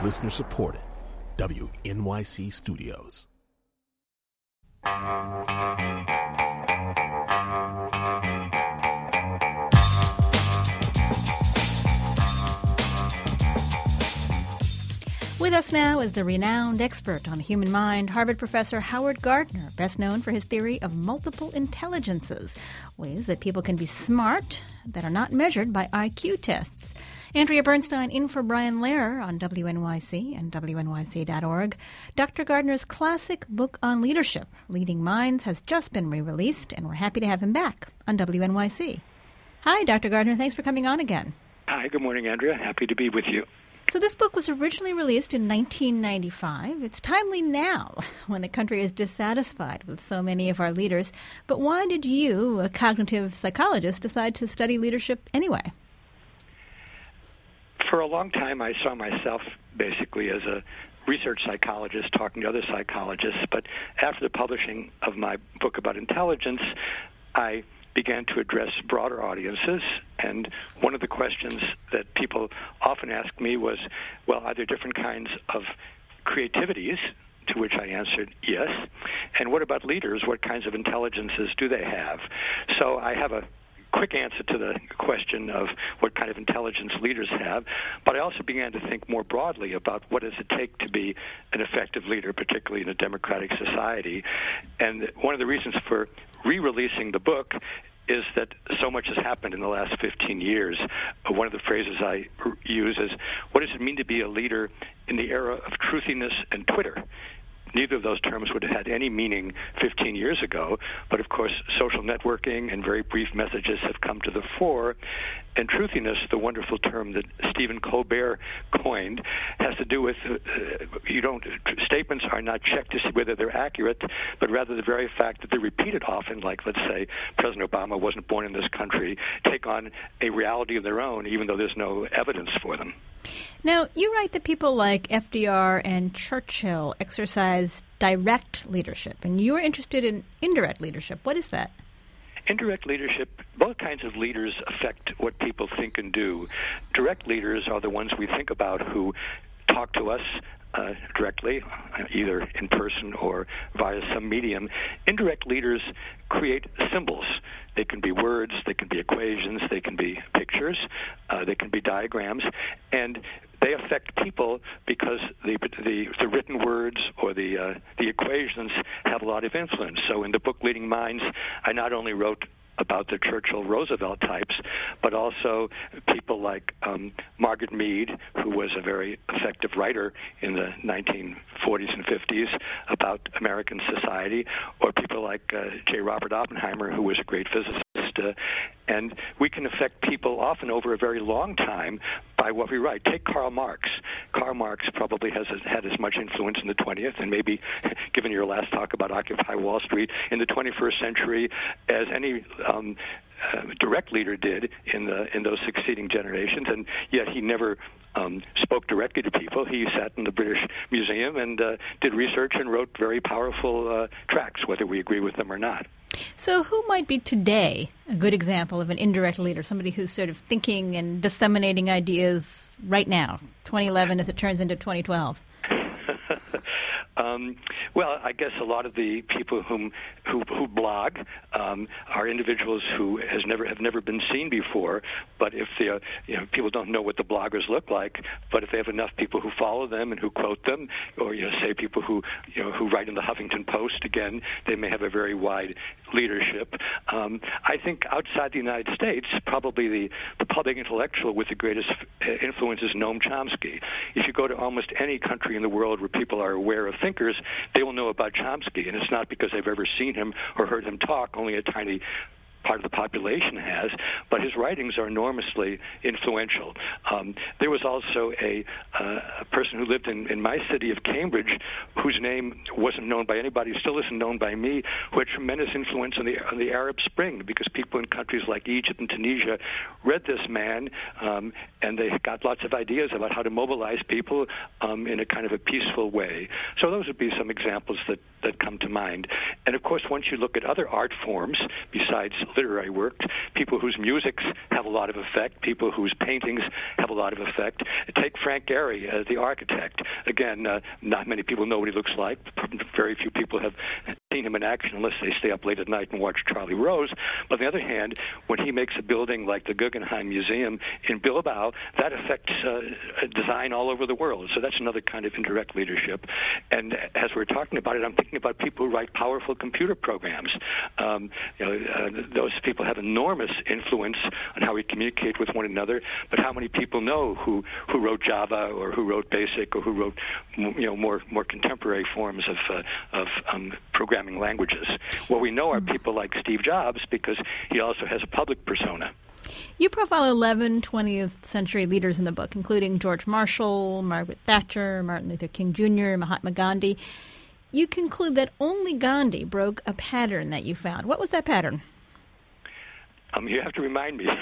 Listener supported. WNYC Studios. With us now is the renowned expert on the human mind, Harvard professor Howard Gardner, best known for his theory of multiple intelligences, ways that people can be smart that are not measured by IQ tests. Andrea Bernstein in for Brian Lehrer on WNYC and WNYC.org. Dr. Gardner's classic book on leadership, Leading Minds, has just been re-released, and we're happy to have him back on WNYC. Hi, Dr. Gardner. Thanks for coming on again. Hi, good morning, Andrea. Happy to be with you. So this book was originally released in 1995. It's timely now when the country is dissatisfied with so many of our leaders. But why did you, a cognitive psychologist, decide to study leadership anyway? For a long time, I saw myself basically as a research psychologist talking to other psychologists. But after the publishing of my book about intelligence, I began to address broader audiences, and one of the questions that people often asked me was, well, are there different kinds of creativities? To which I answered yes. And what about leaders? What kinds of intelligences do they have? So I have a quick answer to the question of what kind of intelligence leaders have, but I also began to think more broadly about what does it take to be an effective leader, particularly in a democratic society. And one of the reasons for re-releasing the book is that so much has happened in the last 15 years. One of the phrases I use is, what does it mean to be a leader in the era of truthiness and Twitter? Neither of those terms would have had any meaning 15 years ago, but of course social networking and very brief messages have come to the fore. And truthiness, the wonderful term that Stephen Colbert coined, has to do with statements are not checked to see whether they're accurate, but rather the very fact that they're repeated often, like let's say President Obama wasn't born in this country, take on a reality of their own, even though there's no evidence for them. Now, you write that people like FDR and Churchill exercise direct leadership, and you're interested in indirect leadership. What is that? Indirect leadership, both kinds of leaders affect what people think and do. Direct leaders are the ones we think about who talk to us directly, either in person or via some medium. Indirect leaders create symbols. They can be words, they can be equations, they can be pictures, they can be diagrams, and they affect people because the written words or the equations have a lot of influence. So in the book Leading Minds, I not only wrote about the Churchill-Roosevelt types, but also people like Margaret Mead, who was a very effective writer in the 1940s and 50s about American society, or people like J. Robert Oppenheimer, who was a great physicist. And we can affect people often over a very long time by what we write. Take Karl Marx. Karl Marx probably has had as much influence in the 20th, and maybe, given your last talk about Occupy Wall Street, in the 21st century as any direct leader did in those succeeding generations, and yet he never spoke directly to people. He sat in the British Museum and did research and wrote very powerful tracts, whether we agree with them or not. So who might be today a good example of an indirect leader, somebody who's sort of thinking and disseminating ideas right now, 2011 as it turns into 2012? Well, I guess a lot of the people who blog are individuals who have never been seen before. But if people don't know what the bloggers look like, but if they have enough people who follow them and who quote them, or say people who write in the Huffington Post, again, they may have a very wide leadership. I think outside the United States, probably the public intellectual with the greatest influence is Noam Chomsky. If you go to almost any country in the world where people are aware of thinkers, they will know about Chomsky, and it's not because they've ever seen him or heard him talk. Only a tiny part of the population has, but his writings are enormously influential. There was also a person who lived in my city of Cambridge, whose name wasn't known by anybody, still isn't known by me, who had tremendous influence on the Arab Spring, because people in countries like Egypt and Tunisia read this man, and they got lots of ideas about how to mobilize people in a kind of a peaceful way. So those would be some examples that that come to mind. And of course, once you look at other art forms besides literary work, people whose musics have a lot of effect, people whose paintings have a lot of effect. Take Frank Gehry as the architect. Again, not many people know what he looks like. Very few people have seen him in action unless they stay up late at night and watch Charlie Rose. But on the other hand, when he makes a building like the Guggenheim Museum in Bilbao, that affects design all over the world. So that's another kind of indirect leadership. And as we're talking about it, I'm thinking about people who write powerful computer programs. Those people have enormous influence on how we communicate with one another. But how many people know who wrote Java or who wrote BASIC or who wrote more contemporary forms of programming languages? Well, we know are people like Steve Jobs because he also has a public persona. You profile 11 20th century leaders in the book, including George Marshall, Margaret Thatcher, Martin Luther King Jr., Mahatma Gandhi. You conclude that only Gandhi broke a pattern that you found. What was that pattern? You have to remind me.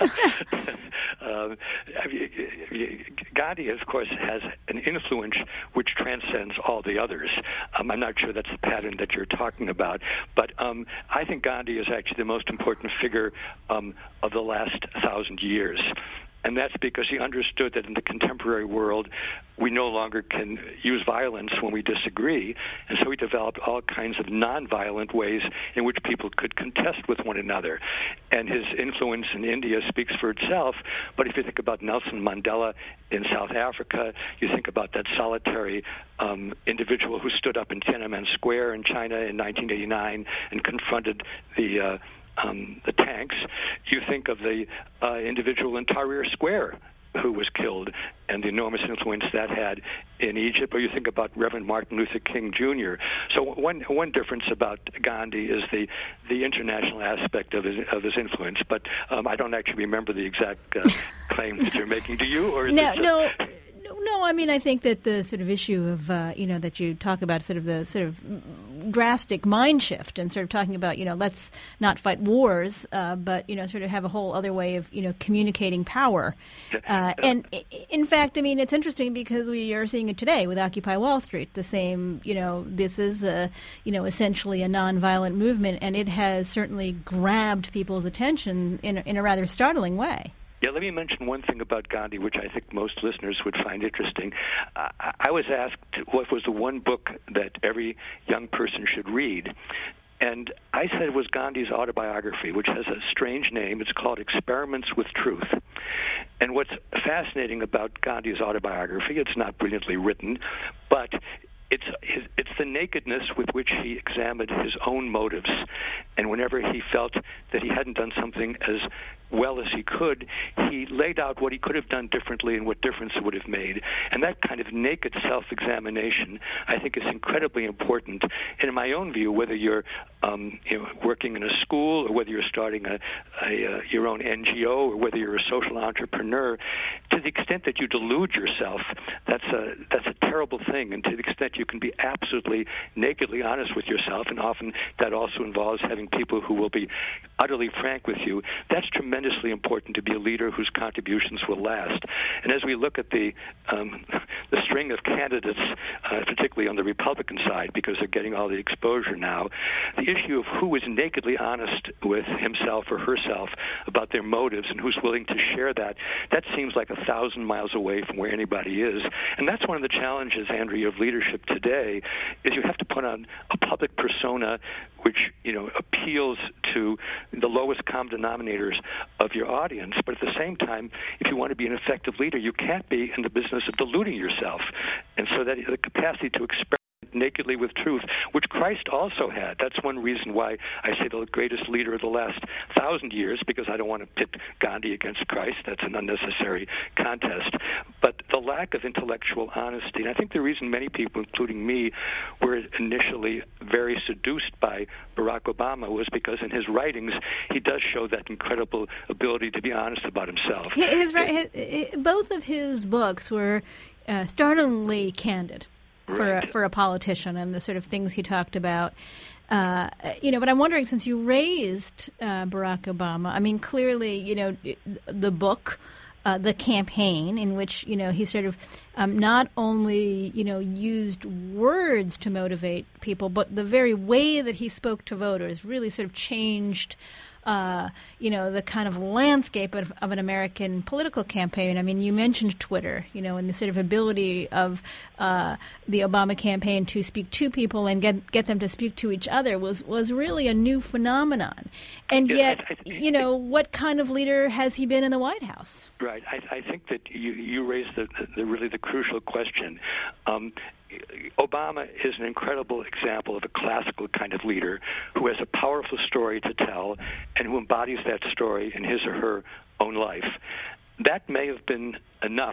Gandhi, of course, has an influence which transcends all the others. I'm not sure that's the pattern that you're talking about, but I think Gandhi is actually the most important figure of the last 1,000 years. And that's because he understood that in the contemporary world, we no longer can use violence when we disagree. And so he developed all kinds of nonviolent ways in which people could contest with one another. And his influence in India speaks for itself. But if you think about Nelson Mandela in South Africa, you think about that solitary individual who stood up in Tiananmen Square in China in 1989 and confronted the tanks. You think of the individual in Tahrir Square who was killed and the enormous influence that had in Egypt, or you think about Reverend Martin Luther King Jr. So one difference about Gandhi is the international aspect of his influence, but I don't actually remember the exact claim that you're making. Do you? Or is No, I mean, I think that the sort of issue of, that you talk about sort of the sort of drastic mind shift and sort of talking about, let's not fight wars, but, sort of have a whole other way of, communicating power. And in fact, I mean, it's interesting because we are seeing it today with Occupy Wall Street, the same, this is, essentially a nonviolent movement, and it has certainly grabbed people's attention in a rather startling way. Yeah, let me mention one thing about Gandhi, which I think most listeners would find interesting. I was asked what was the one book that every young person should read. And I said it was Gandhi's autobiography, which has a strange name. It's called Experiments with Truth. And what's fascinating about Gandhi's autobiography, it's not brilliantly written, but it's the nakedness with which he examined his own motives. And whenever he felt that he hadn't done something as well as he could, he laid out what he could have done differently and what difference it would have made. And that kind of naked self-examination, I think, is incredibly important. And in my own view, whether you're working in a school or whether you're starting your own NGO or whether you're a social entrepreneur, to the extent that you delude yourself, that's a terrible thing. And to the extent you can be absolutely nakedly honest with yourself, and often that also involves having people who will be utterly frank with you, that's tremendously important to be a leader whose contributions will last. And as we look at the string of candidates, particularly on the Republican side, because they're getting all the exposure now, the issue of who is nakedly honest with himself or herself about their motives and who's willing to share that seems like 1,000 miles away from where anybody is. And that's one of the challenges, Andrea, of leadership today, is you have to put on a public persona which appeals to the lowest common denominators of your audience. But at the same time, if you want to be an effective leader, you can't be in the business of deluding yourself. And so that the capacity to experiment nakedly with truth, which Christ also had. That's one reason why I say the greatest leader of the last 1,000 years, because I don't want to pit Gandhi against Christ. That's an unnecessary contest. But the lack of intellectual honesty, and I think the reason many people, including me, were initially very seduced by Barack Obama was because in his writings, he does show that incredible ability to be honest about himself. Both of his books were startlingly candid. Right. For a politician and the sort of things he talked about. But I'm wondering, since you raised Barack Obama, I mean, clearly, the book the campaign, in which, he sort of not only, used words to motivate people, but the very way that he spoke to voters really sort of changed the kind of landscape of an American political campaign. I mean, you mentioned Twitter, and the sort of ability of the Obama campaign to speak to people and get them to speak to each other was really a new phenomenon. And yet, what kind of leader has he been in the White House? Right. I think that you raised the really the crucial question. Obama is an incredible example of a classical kind of leader who has a powerful story to tell and who embodies that story in his or her own life. That may have been enough,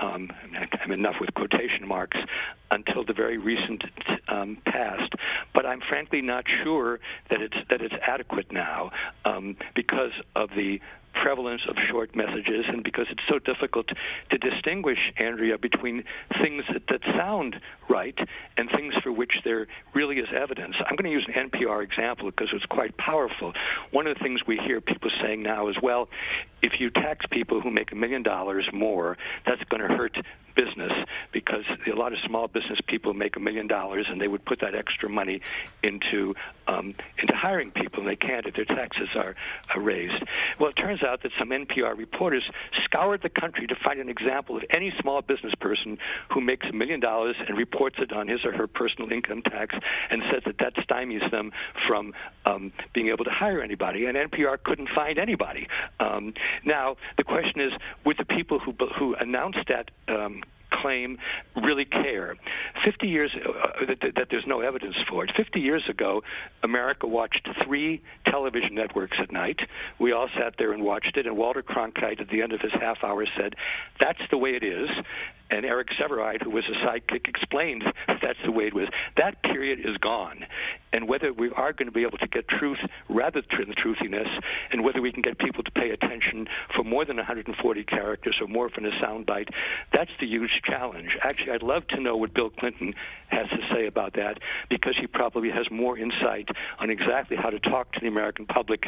enough with quotation marks, until the very recent past. But I'm frankly not sure that it's adequate now because of the prevalence of short messages and because it's so difficult to distinguish, Andrea, between things that sound right and things for which there really is evidence. I'm going to use an NPR example because it's quite powerful. One of the things we hear people saying now is, well, if you tax people who make $1 million more, that's going to hurt business because a lot of small business people make $1 million and they would put that extra money into hiring people, and they can't if their taxes are raised. Well, it turns out that some NPR reporters scoured the country to find an example of any small business person who makes $1 million and reports it on his or her personal income tax and says that stymies them from being able to hire anybody, and NPR couldn't find anybody. Now, the question is, would the people who announced that claim really care? 50 years that there's no evidence for it. 50 years ago, America watched 3 television networks at night. We all sat there and watched it, and Walter Cronkite, at the end of his half hour, said, "That's the way it is." And Eric Severide, who was a sidekick, explained that's the way it was. That period is gone. And whether we are going to be able to get truth rather than truthiness, and whether we can get people to pay attention for more than 140 characters or more from a soundbite, that's the huge challenge. Actually, I'd love to know what Bill Clinton has to say about that, because he probably has more insight on exactly how to talk to the American public.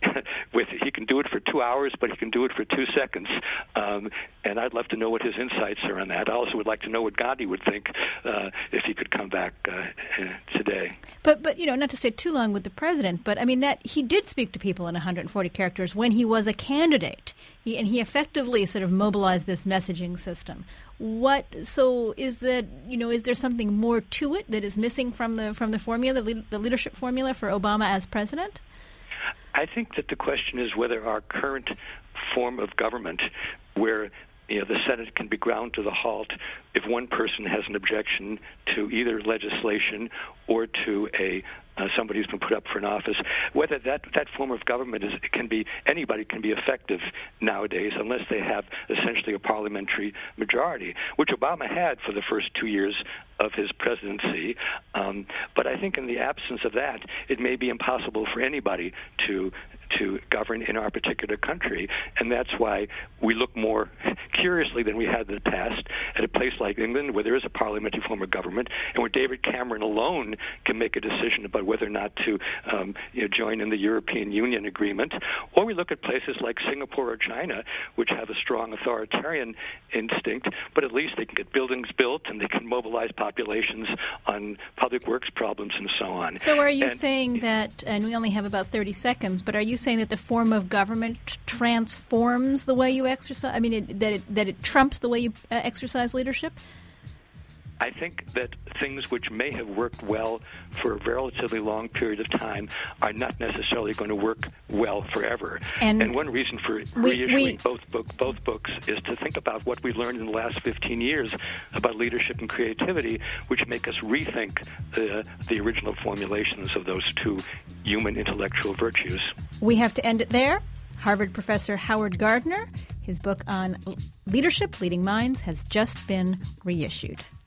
He can do it for 2 hours, but he can do it for 2 seconds. And I'd love to know what his insights are on that. I also would like to know what Gandhi would think if he could come back today. But not to stay too long with the president, but I mean that he did speak to people in 140 characters when he was a candidate. He effectively sort of mobilized this messaging system. So is that, is there something more to it that is missing from the formula, the leadership formula for Obama as president? I think that the question is whether our current form of government, where the Senate can be ground to the halt if one person has an objection to either legislation or to somebody who's been put up for an office, whether that form of government anybody can be effective nowadays unless they have essentially a parliamentary majority, which Obama had for the first 2 years of his presidency. But I think in the absence of that, it may be impossible for anybody to govern in our particular country, and that's why we look more curiously than we had in the past at a place like England, where there is a parliamentary form of government, and where David Cameron alone can make a decision about whether or not to join in the European Union agreement. Or we look at places like Singapore or China, which have a strong authoritarian instinct, but at least they can get buildings built and they can mobilize populations on public works problems and so on. So are you saying that, and we only have about 30 seconds, but are you saying that the form of government transforms the way you exercise? I mean, that it trumps the way you exercise leadership? I think that things which may have worked well for a relatively long period of time are not necessarily going to work well forever. And one reason for reissuing both books is to think about what we learned in the last 15 years about leadership and creativity, which make us rethink the original formulations of those two human intellectual virtues. We have to end it there. Harvard professor Howard Gardner, his book on leadership, Leading Minds, has just been reissued.